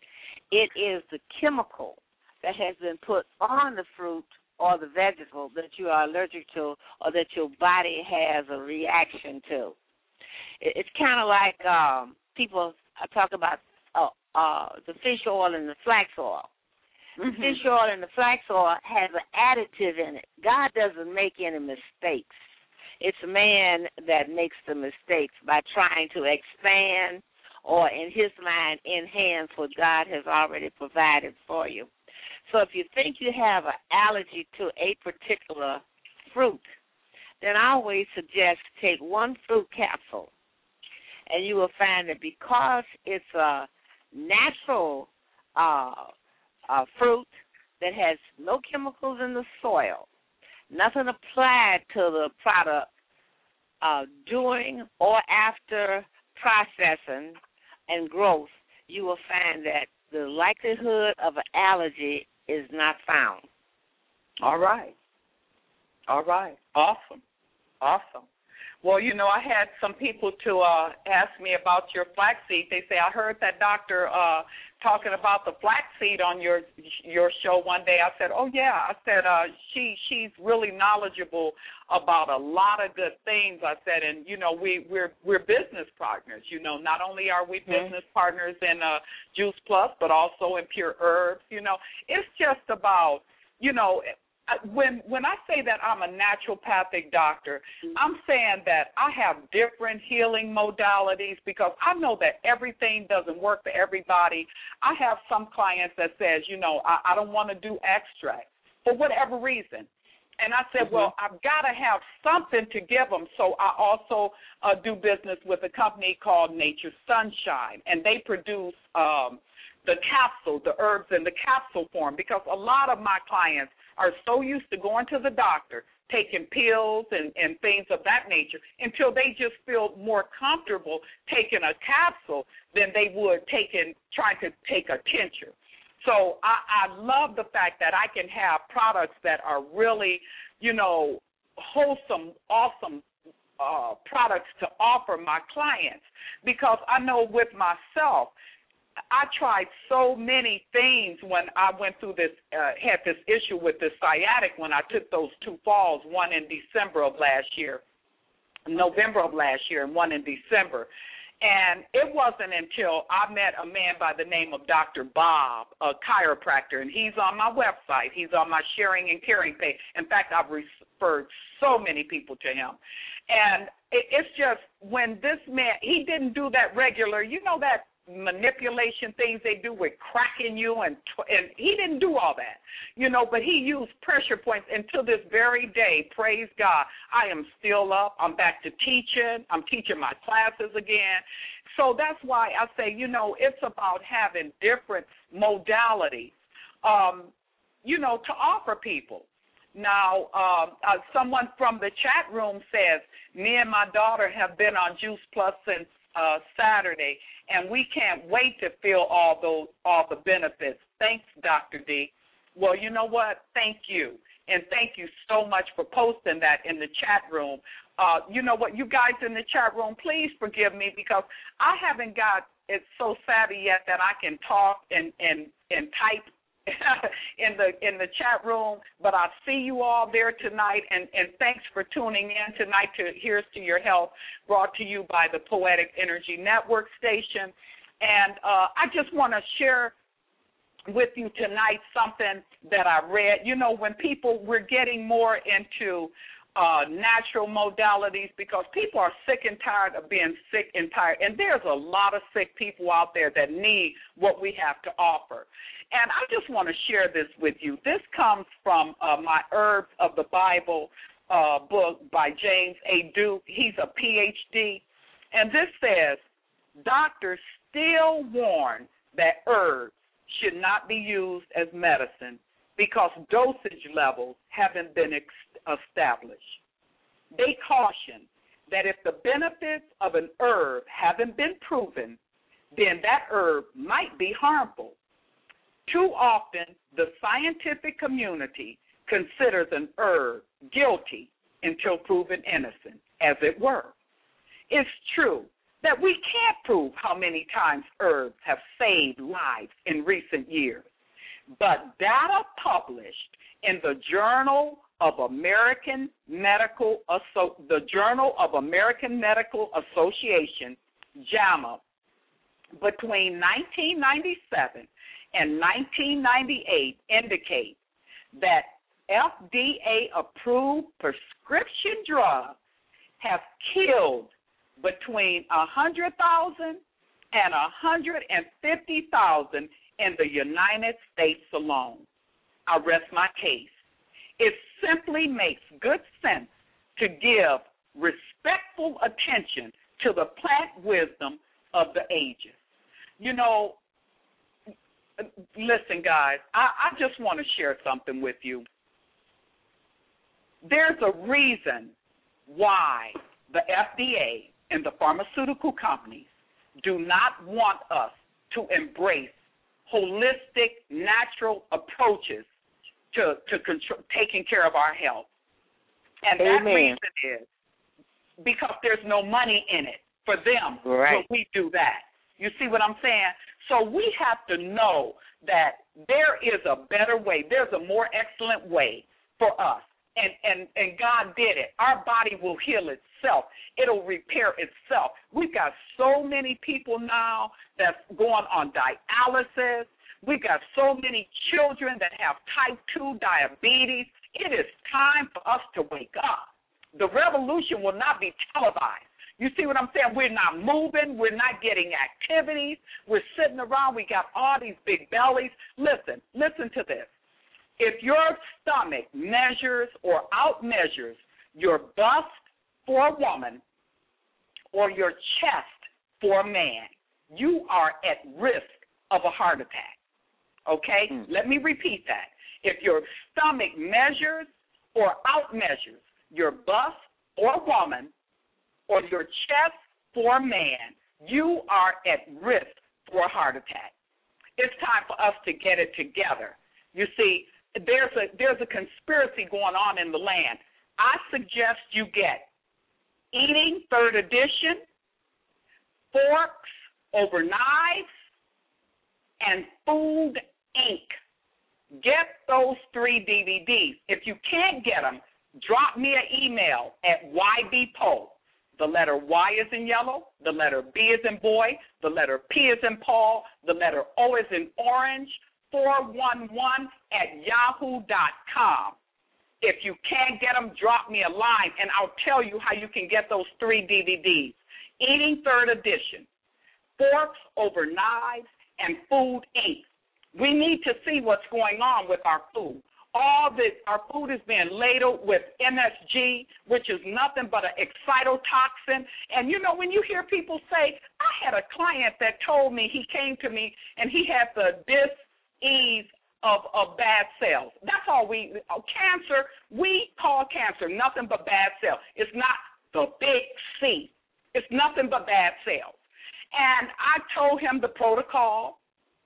It is the chemical that has been put on the fruit or the vegetable that you are allergic to or that your body has a reaction to. It's kind of like um, people talk about uh, uh, the fish oil and the flax oil. Mm-hmm. The fish oil and the flax oil has an additive in it. God doesn't make any mistakes. It's man that makes the mistakes by trying to expand or, in his mind, enhance what God has already provided for you. So if you think you have an allergy to a particular fruit, then I always suggest take one fruit capsule, and you will find that because it's a natural uh, uh, fruit that has no chemicals in the soil, nothing applied to the product uh, during or after processing and growth, you will find that the likelihood of an allergy is not found. All right. All right. Awesome. Awesome. Well, you know, I had some people to uh, ask me about your flaxseed. They say, I heard that doctor uh, talking about the flaxseed on your your show one day. I said, oh, yeah. I said, uh, she she's really knowledgeable about a lot of good things. I said, and, you know, we, we're we're business partners. You know, not only are we mm-hmm. business partners in uh, Juice Plus, but also in Pure Herbs. You know, it's just about, you know, When when I say that I'm a naturopathic doctor, I'm saying that I have different healing modalities because I know that everything doesn't work for everybody. I have some clients that says, you know, I, I don't want to do extract for whatever reason. And I said, mm-hmm. well, I've got to have something to give them. So I also uh, do business with a company called Nature Sunshine, and they produce um, the capsule, the herbs in the capsule form, because a lot of my clients are so used to going to the doctor, taking pills and, and things of that nature until they just feel more comfortable taking a capsule than they would taking trying to take a tincture. So I, I love the fact that I can have products that are really, you know, wholesome, awesome uh, products to offer my clients, because I know with myself, I tried so many things when I went through this, uh, had this issue with the sciatic when I took those two falls, one in December of last year, November of last year, and one in December. And it wasn't until I met a man by the name of Doctor Bob, a chiropractor, and he's on my website. He's on my sharing and caring page. In fact, I've referred so many people to him. And it, it's just when this man, he didn't do that regular, you know that manipulation things they do with cracking you, and and he didn't do all that, you know, but he used pressure points. And to this very day, praise God, I am still up. I'm back to teaching. I'm teaching my classes again. So that's why I say, you know, it's about having different modalities, um, you know, to offer people. Now, um, uh, someone from the chat room says, me and my daughter have been on Juice Plus since Uh, Saturday, and we can't wait to feel all those all the benefits. Thanks, Doctor D. Well, you know what? Thank you, and thank you so much for posting that in the chat room. Uh, you know what, you guys in the chat room, please forgive me because I haven't got it so savvy yet that I can talk and and and type in the in the chat room, but I see you all there tonight, and, and thanks for tuning in tonight to Here's to Your Health, brought to you by the Poetic Energy Network station. And uh, I just want to share with you tonight something that I read. You know, when people, we're getting more into uh, natural modalities because people are sick and tired of being sick and tired, and there's a lot of sick people out there that need what we have to offer. And I just want to share this with you. This comes from uh, my Herbs of the Bible uh, book by James A. Duke. He's a P H D. And this says, doctors still warn that herbs should not be used as medicine because dosage levels haven't been ex- established. They caution that if the benefits of an herb haven't been proven, then that herb might be harmful. Too often, the scientific community considers an herb guilty until proven innocent, as it were. It's true that we can't prove how many times herbs have saved lives in recent years, but data published in the Journal of American Medical Asso- the Journal of American Medical Association, JAMA, between nineteen ninety-seven and nineteen ninety-eight indicate that F D A-approved prescription drugs have killed between one hundred thousand and one hundred fifty thousand in the United States alone. I rest my case. It simply makes good sense to give respectful attention to the plant wisdom of the ages. You know, listen, guys, I, I just want to share something with you. There's a reason why the F D A and the pharmaceutical companies do not want us to embrace holistic, natural approaches to, to control, taking care of our health. And Amen. That reason is because there's no money in it for them right. when we do that. You see what I'm saying? So we have to know that there is a better way. There's a more excellent way for us. And, and, and God did it. Our body will heal itself. It'll repair itself. We've got so many people now that's going on dialysis. We've got so many children that have type two diabetes. It is time for us to wake up. The revolution will not be televised. You see what I'm saying? We're not moving. We're not getting activities. We're sitting around. We got all these big bellies. Listen, listen to this. If your stomach measures or outmeasures your bust for a woman or your chest for a man, you are at risk of a heart attack. Okay? Mm. Let me repeat that. If your stomach measures or outmeasures your bust or woman or your chest for man, you are at risk for a heart attack. It's time for us to get it together. You see, there's a there's a conspiracy going on in the land. I suggest you get Eating Third Edition, Forks Over Knives, and Food Incorporated. Get those three D V Ds. If you can't get them, drop me an email at Y B P O. The letter Y is in yellow, the letter B is in boy, the letter P is in Paul, the letter O is in orange, four one one at yahoo dot com. If you can't get them, drop me a line, and I'll tell you how you can get those three D V Ds. Eating Third Edition, Forks Over Knives, and Food Incorporated. We need to see what's going on with our food. All the, our food is being ladled with M S G, which is nothing but an excitotoxin. And, you know, when you hear people say, I had a client that told me, he came to me, and he had the dis-ease of, of bad cells. That's all we, uh, cancer, we call cancer nothing but bad cells. It's not the big C. It's nothing but bad cells. And I told him the protocol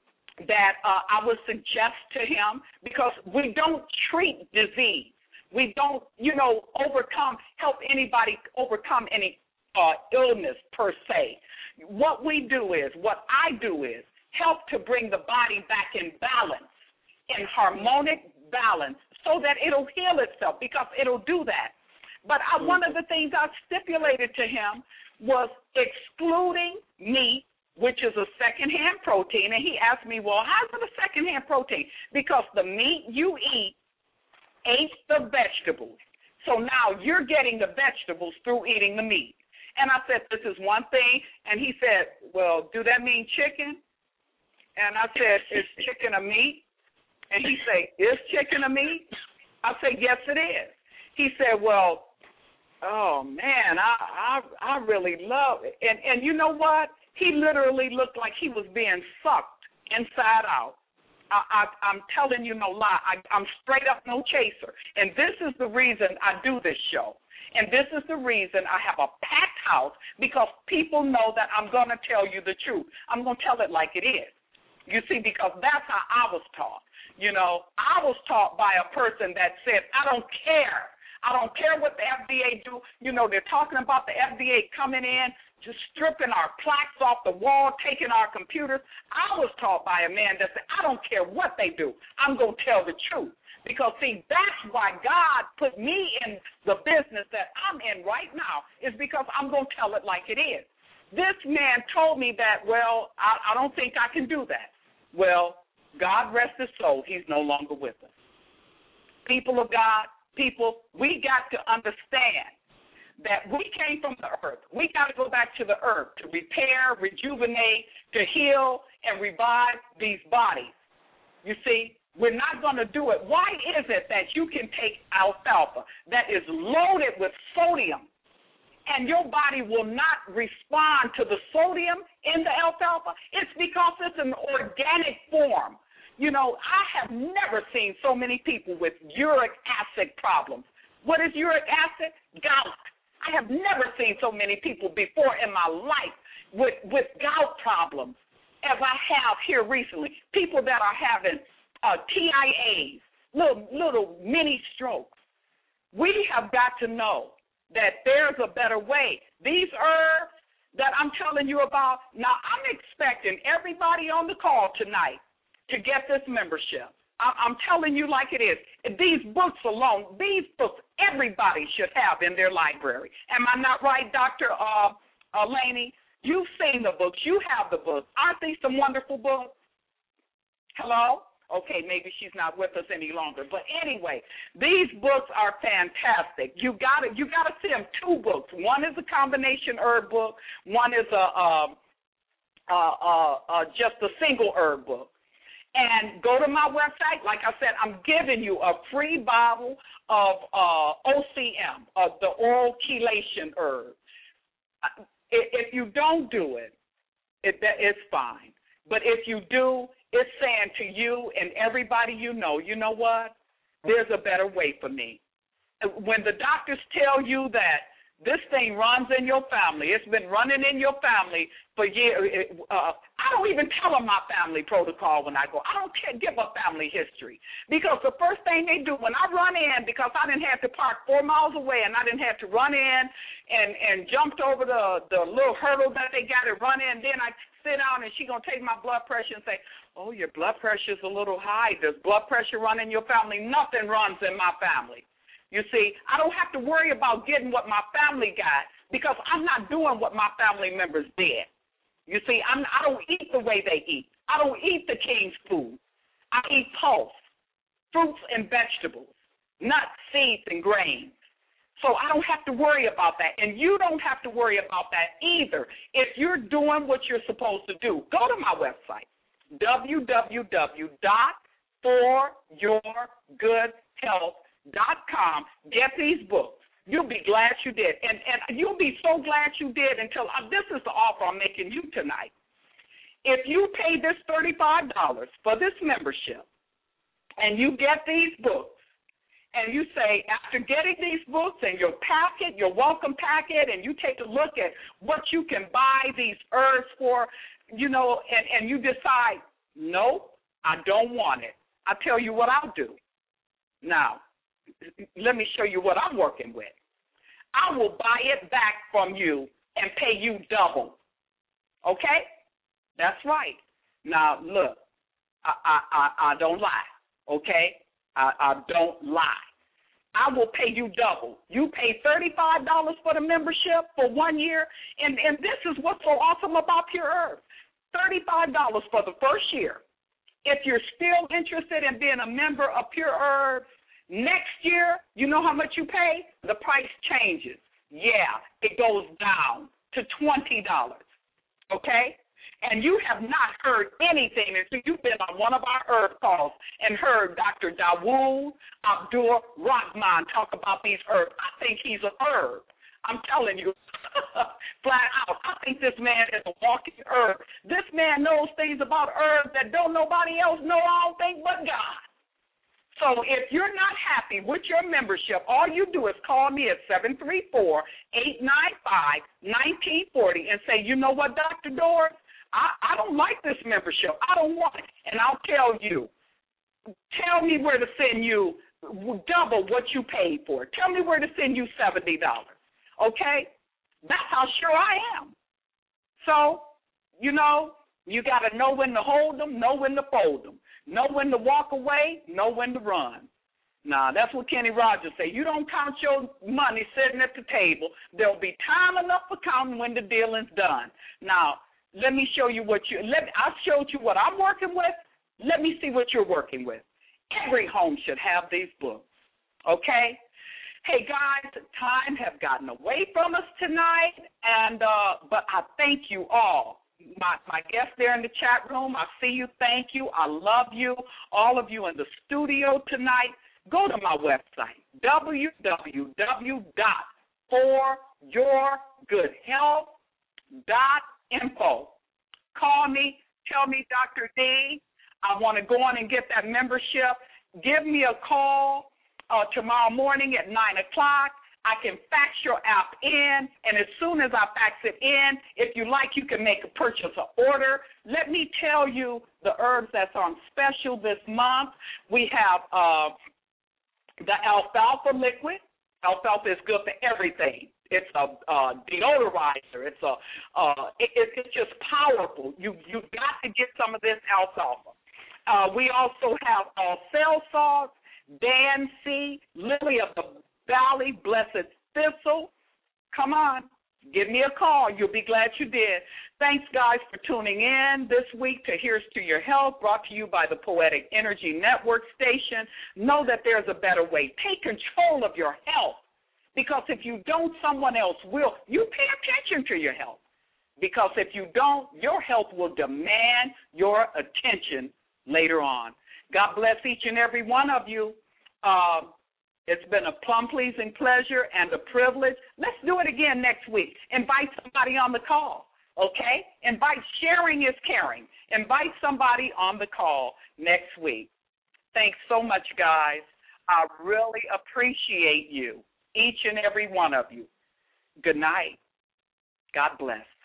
that uh, I would suggest to him, because we don't treat disease. We don't, you know, overcome, help anybody overcome any uh, illness per se. What we do is, what I do is, help to bring the body back in balance, in harmonic balance, so that it'll heal itself, because it'll do that. But I, one of the things I stipulated to him was excluding meat, which is a secondhand protein. And he asked me, well, how's it a secondhand protein? Because the meat you eat ate the vegetables. So now you're getting the vegetables through eating the meat. And I said, this is one thing. And he said, well, do that mean chicken? And I said, is chicken a meat? And he said, is chicken a meat? I said, yes, it is. He said, well, oh, man, I I, I really love it. And, and you know what? He literally looked like he was being sucked inside out. I, I, I'm telling you no lie. I, I'm straight up no chaser. And this is the reason I do this show. And this is the reason I have a packed house, because people know that I'm going to tell you the truth. I'm going to tell it like it is. You see, because that's how I was taught. You know, I was taught by a person that said, I don't care. I don't care what the F D A do. You know, they're talking about the F D A coming in, just stripping our plaques off the wall, taking our computers. I was taught by a man that said, I don't care what they do. I'm going to tell the truth. Because, see, that's why God put me in the business that I'm in right now, is because I'm going to tell it like it is. This man told me that, well, I, I don't think I can do that. Well, God rest his soul, he's no longer with us. People of God, people, we got to understand that we came from the earth. We got to go back to the earth to repair, rejuvenate, to heal, and revive these bodies. You see, we're not going to do it. Why is it that you can take alfalfa that is loaded with sodium, and your body will not respond to the sodium in the alfalfa? It's because it's an organic form. You know, I have never seen so many people with uric acid problems. What is uric acid? Gout. I have never seen so many people before in my life with, with gout problems as I have here recently. People that are having uh, T I As, little, little mini strokes. We have got to know that there's a better way. These herbs that I'm telling you about, now I'm expecting everybody on the call tonight to get this membership. I'm telling you like it is. These books alone, these books, everybody should have in their library. Am I not right, Doctor Uh, uh, Laney? You've seen the books. You have the books. Aren't these some wonderful books? Hello? Okay, maybe she's not with us any longer. But anyway, these books are fantastic. You got to you got to see them. Two books. One is a combination herb book. One is a uh, uh, uh, uh, just a single herb book. And go to my website. Like I said, I'm giving you a free bottle of uh, O C M, of the oral chelation herb. If you don't do it, it, it's fine. But if you do, it's saying to you and everybody you know, you know what? There's a better way for me. when the doctors tell you that this thing runs in your family, it's been running in your family for years. Uh, I don't even tell them my family protocol when I go. I don't give a family history because the first thing they do when I run in, because I didn't have to park four miles away and I didn't have to run in and, and jumped over the, the little hurdle that they got to run in, then I sit down and she going to take my blood pressure and say, oh, your blood pressure is a little high. Does blood pressure run in your family? Nothing runs in my family. You see, I don't have to worry about getting what my family got because I'm not doing what my family members did. You see, I'm, I don't eat the way they eat. I don't eat the king's food. I eat pulse, fruits and vegetables, nuts, seeds, and grains. So I don't have to worry about that, and you don't have to worry about that either. If you're doing what you're supposed to do, go to my website, w w w dot for your good health dot com. Get these books. You'll be glad you did. And, and you'll be so glad you did until uh, this is the offer I'm making you tonight. If you pay this thirty-five dollars for this membership and you get these books and you say, after getting these books and your packet, your welcome packet, and you take a look at what you can buy these herbs for, you know, and, and you decide, no, I don't want it. I tell you what I'll do. Now, let me show you what I'm working with. I will buy it back from you and pay you double. Okay? That's right. Now, look, I, I, I, I don't lie. Okay? I, I don't lie. I will pay you double. You pay thirty-five dollars for the membership for one year, and, and this is what's so awesome about Pure Herbs. thirty-five dollars for the first year. If you're still interested in being a member of Pure Herbs, next year, you know how much you pay? The price changes. Yeah, it goes down to twenty dollars, okay? And you have not heard anything until you've been on one of our herb calls and heard Doctor Dawood Abdul Rahman talk about these herbs. I think he's a herb. I'm telling you, flat out, I think this man is a walking herb. This man knows things about herbs that don't nobody else know, I don't think, but God. So if you're not happy with your membership, all you do is call me at seven three four, eight nine five, one nine four zero and say, you know what, Doctor Doris, I, I don't like this membership. I don't want it. And I'll tell you, tell me where to send you double what you paid for. Tell me where to send you seventy dollars, okay? That's how sure I am. So, you know, you got to know when to hold them, know when to fold them. Know when to walk away, know when to run. Nah, that's what Kenny Rogers say. You don't count your money sitting at the table. There'll be time enough for counting when the dealing's done. Now, let me show you what you, let, I showed you what I'm working with. Let me see what you're working with. Every home should have these books, okay? Hey, guys, time have gotten away from us tonight, and uh, but I thank you all. My, my guests there in the chat room, I see you, thank you, I love you. All of you in the studio tonight, go to my website, w w w dot for your good health dot info. Call me, tell me, Doctor D, I want to go on and get that membership. Give me a call uh, tomorrow morning at nine o'clock. I can fax your app in, and as soon as I fax it in, if you like, you can make a purchase or order. Let me tell you the herbs that's on special this month. We have uh, the alfalfa liquid. Alfalfa is good for everything. It's a uh, deodorizer. It's a uh, it, it's just powerful. You you've got to get some of this alfalfa. Uh, we also have uh, cell salts, Dan C, Lily of the Valley, Blessed Thistle. Come on, give me a call. You'll be glad you did. Thanks, guys, for tuning in this week to Here's to Your Health, brought to you by the Poetic Energy Network station. Know that there's a better way. Take control of your health, because if you don't, someone else will. You pay attention to your health, because if you don't, your health will demand your attention later on. God bless each and every one of you. Uh, It's been a plum-pleasing pleasure and a privilege. Let's do it again next week. Invite somebody on the call, okay? Invite, sharing is caring. Invite somebody on the call next week. Thanks so much, guys. I really appreciate you, each and every one of you. Good night. God bless.